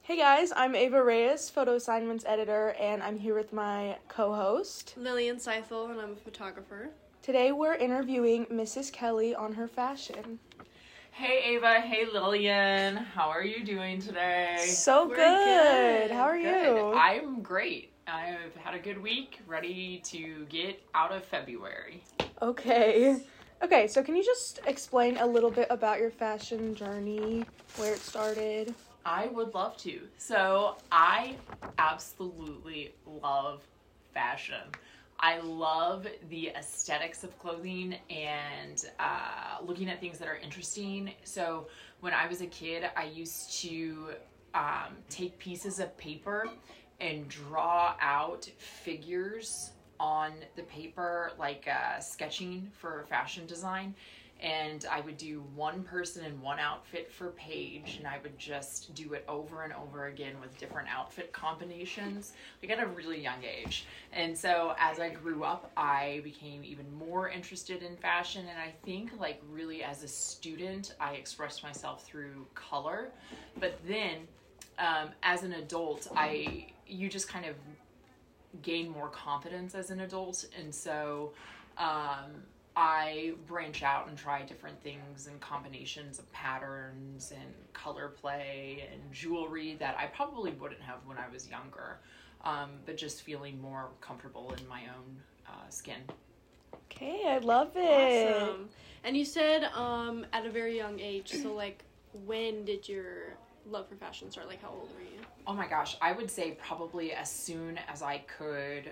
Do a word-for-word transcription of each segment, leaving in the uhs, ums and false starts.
Hey guys, I'm Ava Reyes, photo assignments editor, and I'm here with my co-host, Lillian Seifel, and I'm a photographer. Today we're interviewing Missus Kelly on her fashion. Hey Ava, hey Lillian, how are you doing today? So We're good. good. How are Good. you? I'm great. I've had a good week, ready to get out of February. Okay. Okay, so can you just explain a little bit about your fashion journey, where it started? I would love to. So I absolutely love fashion. I love the aesthetics of clothing and uh, looking at things that are interesting. So when I was a kid, I used to um, take pieces of paper and draw out figures on the paper, like uh, sketching for fashion design. And I would do one person in one outfit per page, and I would just do it over and over again with different outfit combinations, like at a really young age. And so as I grew up, I became even more interested in fashion, and I think like really as a student, I expressed myself through color. But then um, as an adult, I you just kind of gain more confidence as an adult, and so um, I branch out and try different things and combinations of patterns and color play and jewelry that I probably wouldn't have when I was younger, um, but just feeling more comfortable in my own uh, skin. Okay, I love it. Awesome. And you said um, at a very young age, so like when did your love for fashion start? Like how old were you? Oh my gosh, I would say probably as soon as I could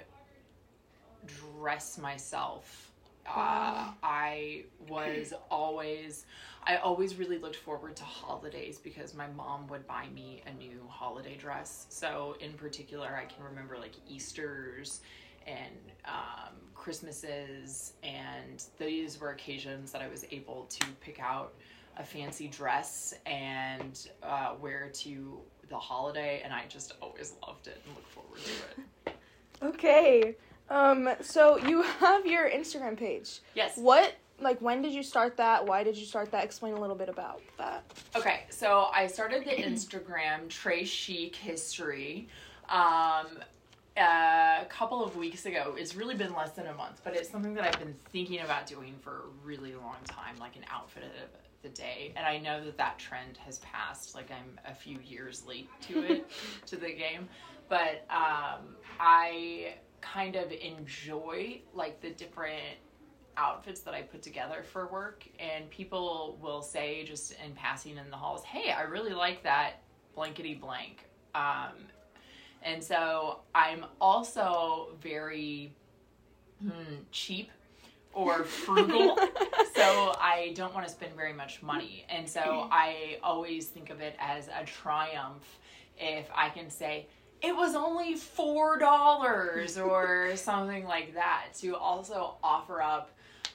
dress myself. Uh, I was always, I always really looked forward to holidays because my mom would buy me a new holiday dress. So in particular, I can remember like Easters and um, Christmases, and these were occasions that I was able to pick out a fancy dress and uh, wear to the holiday, and I just always loved it and looked forward to it. Okay. Um, so you have your Instagram page. Yes. What, like, when did you start that? Why did you start that? Explain a little bit about that. Okay, so I started the Instagram Trey Chic History um, a couple of weeks ago. It's really been less than a month, but it's something that I've been thinking about doing for a really long time, like an outfit of the day. And I know that that trend has passed, like I'm a few years late to it, to the game. But um, I kind of enjoy like the different outfits that I put together for work, and people will say just in passing in the halls, hey, I really like that blankety blank. Um, and so I'm also very hmm, cheap or frugal, so I don't want to spend very much money. And so I always think of it as a triumph if I can say, it was only four dollars or something like that, to also offer up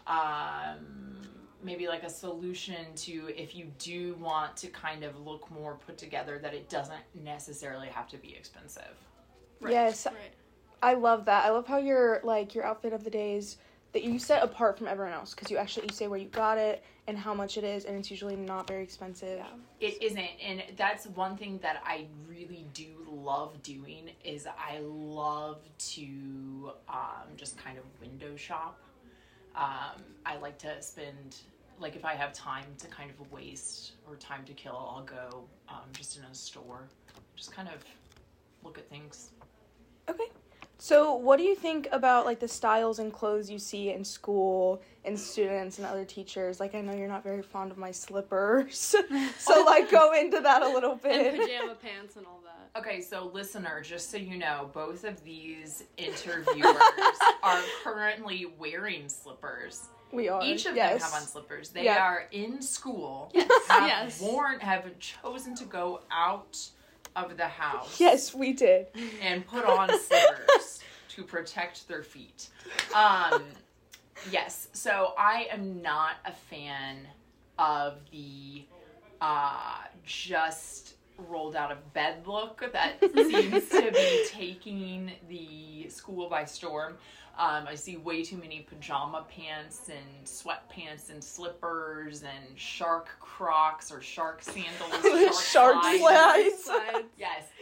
um, maybe like a solution to if you do want to kind of look more put together, that it doesn't necessarily have to be expensive. Right. Yes. Right. I love that. I love how your, like, your outfit of the days that you set apart from everyone else, because you actually you say where you got it and how much it is, and it's usually not very expensive. Yeah. It isn't, and that's one thing that I really do love doing is I love to um, just kind of window shop. Um, I like to spend, like if I have time to kind of waste or time to kill, I'll go um, just in a store, just kind of look at things. Okay. So what do you think about, like, the styles and clothes you see in school and students and other teachers? Like, I know you're not very fond of my slippers, so, like, go into that a little bit. And pajama pants and all that. Okay, so listener, just so you know, both of these interviewers are currently wearing slippers. We are. Each of yes. them have on slippers. They Yeah. are in school, Yes. have Yes. worn, have chosen to go out of the house. Yes, we did. And put on slippers to protect their feet. Um, yes, so I am not a fan of the uh, just rolled out of bed look that seems to be taking the school by storm. Um, I see way too many pajama pants and sweatpants and slippers and shark crocs or shark sandals. Shark slides. slides. Slides. Yes.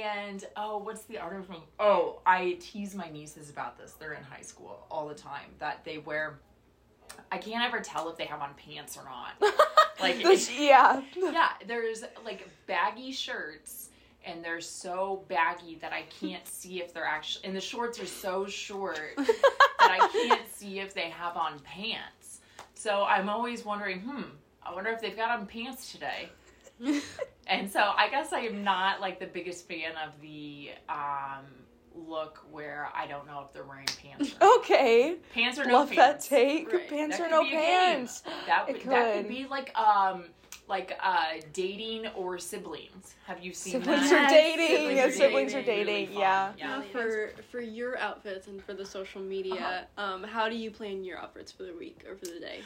And, oh, what's the other from? Oh, I tease my nieces about this. They're in high school all the time. That they wear, I can't ever tell if they have on pants or not. Like, This- yeah. yeah, there's like baggy shirts, and they're so baggy that I can't see if they're actually, and the shorts are so short that I can't see if they have on pants. So I'm always wondering, hmm, I wonder if they've got on pants today. And so I guess I am not like the biggest fan of the um, look where I don't know if they're wearing pants or not. Okay. Pants or no Love pants. that take. Right. Pants That or could no be a game. pants. That, It would- that could. could be like um like uh dating or siblings. Have you seen Siblings that? are dating. Siblings are Siblings are dating. dating. Really fun. Yeah. Yeah. Now, for for your outfits and for the social media, Uh-huh. um, how do you plan your outfits for the week or for the day?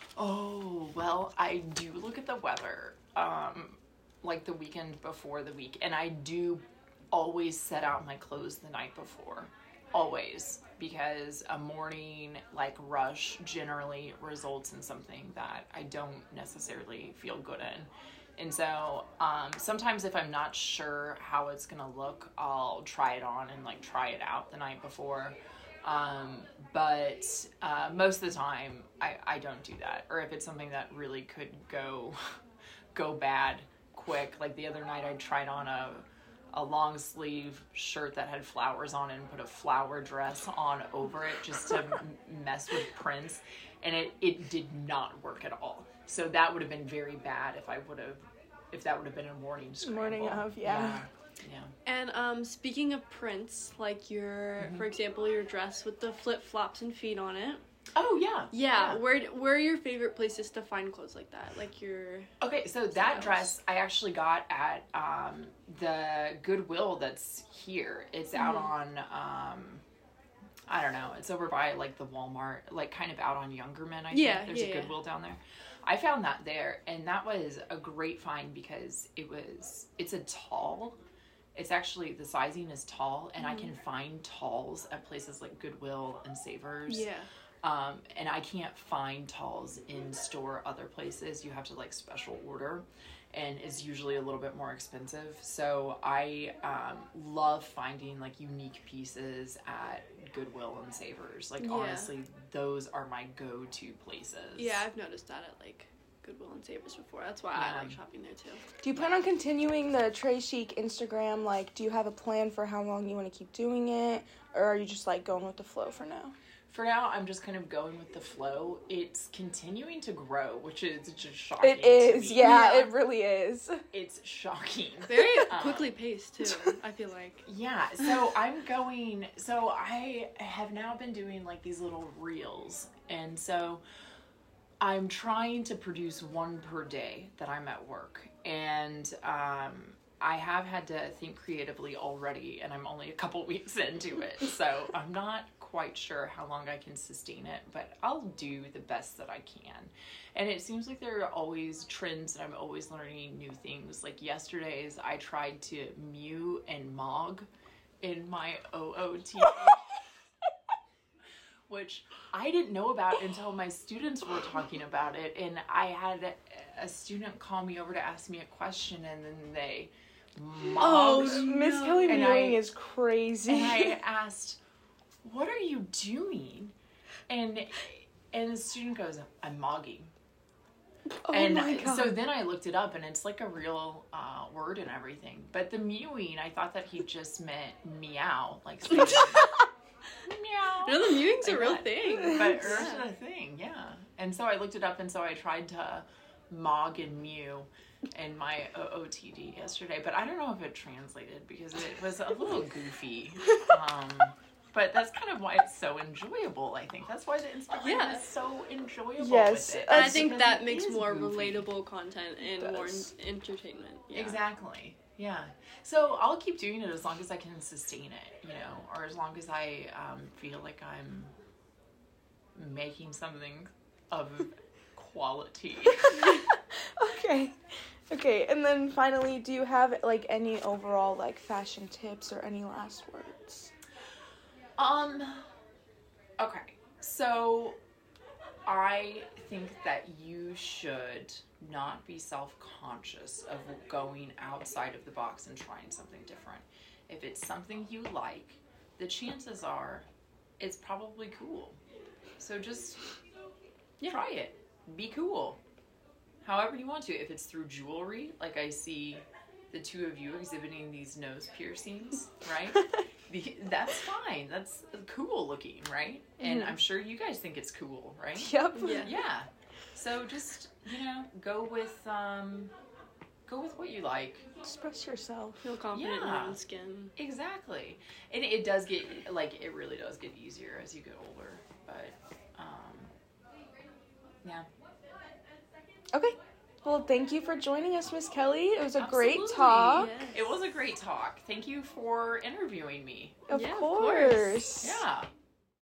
Oh, well, I do look at the weather, um, like the weekend before the week, and I do always set out my clothes the night before. Always. Because a morning, like, rush generally results in something that I don't necessarily feel good in. And so, um, sometimes if I'm not sure how it's gonna look, I'll try it on and, like, try it out the night before. Um, but uh, most of the time, I, I don't do that. Or if it's something that really could go go bad quick, like the other night I tried on a a long sleeve shirt that had flowers on it and put a flower dress on over it just to m- mess with prints, and it, it did not work at all. So that would have been very bad if I would have if that would have been a morning scramble. Morning of, yeah. Yeah. Yeah. And um, speaking of prints, like your, Mhm. for example, your dress with the flip flops and feet on it. Oh yeah. Yeah, where where are your favorite places to find clothes like that? Like your Okay, so that Styles. dress I actually got at um, the Goodwill that's here. It's out on, um, I don't know, it's over by like the Walmart, like kind of out on Youngerman, I think. Yeah, There's yeah, a yeah. Goodwill down there. I found that there, and that was a great find because it was, it's a tall. It's actually, the sizing is tall, and I can find talls at places like Goodwill and Savers. yeah. Um, and I can't find talls in store other places. You have to like special order, and it's usually a little bit more expensive. So I um, love finding like unique pieces at Goodwill and Savers. Like Yeah. honestly, those are my go-to places. Yeah, I've noticed that at like Goodwill and Savers before. That's why Yeah. I like shopping there too. Do you plan on continuing the Trey Chic Instagram? Like, do you have a plan for how long you want to keep doing it? Or are you just like going with the flow for now? For now, I'm just kind of going with the flow. It's continuing to grow, which is just shocking. It is, to me. yeah, Yeah. it really is. It's shocking. Very Um, quickly paced too, I feel like. Yeah, so I'm going, so I have now been doing like these little reels, and so I'm trying to produce one per day that I'm at work, and um, I have had to think creatively already, and I'm only a couple weeks into it, so I'm not quite sure how long I can sustain it, but I'll do the best that I can. And it seems like there are always trends, and I'm always learning new things. Like yesterday's, I tried to mew and mog in my O O T D, which I didn't know about until my students were talking about it. And I had a student call me over to ask me a question, and then they mogged. Oh, Miss no. Kelly And Mewing I- is crazy. And I asked, "What are you doing?" And and the student goes, "I'm mogging." oh and my god. so then I looked it up, and it's like a real uh, word and everything. But the mewing, I thought that he just meant meow, like saying, meow. No, the mewing's a Like real that. thing. But Yeah. it's a thing, yeah. And so I looked it up, and so I tried to mog and mew in my O O T D yesterday. But I don't know if it translated because it was a little goofy. Um, but that's kind of why it's so enjoyable, I think. That's why the Instagram Yeah. is so enjoyable Yes, with it. And I It's think because that it makes is more goofy. relatable content and It more does. en- entertainment. Yeah. Exactly. Yeah. So I'll keep doing it as long as I can sustain it, you know, or as long as I um, feel like I'm making something of quality. Okay. Okay, and then finally, do you have like any overall like fashion tips or any last words? um. Okay. So I think that you should not be self-conscious of going outside of the box and trying something different. If it's something you like, the chances are it's probably cool. So just Yeah. try it. Be cool. However you want to. If it's through jewelry, like I see the two of you exhibiting these nose piercings, right? Be- That's fine. That's cool looking, right? And Mhm. I'm sure you guys think it's cool, right? Yep. Yeah. Yeah. So just, you know, go with um go with what you like. Express yourself. Feel confident in your Yeah. own skin. Exactly. And it does get like it really does get easier as you get older. But um yeah. Okay. Well, thank you for joining us, Miss Kelly. It was a great Absolutely. talk. Yes. It was a great talk. Thank you for interviewing me. Of Yeah, of course. course. Yeah.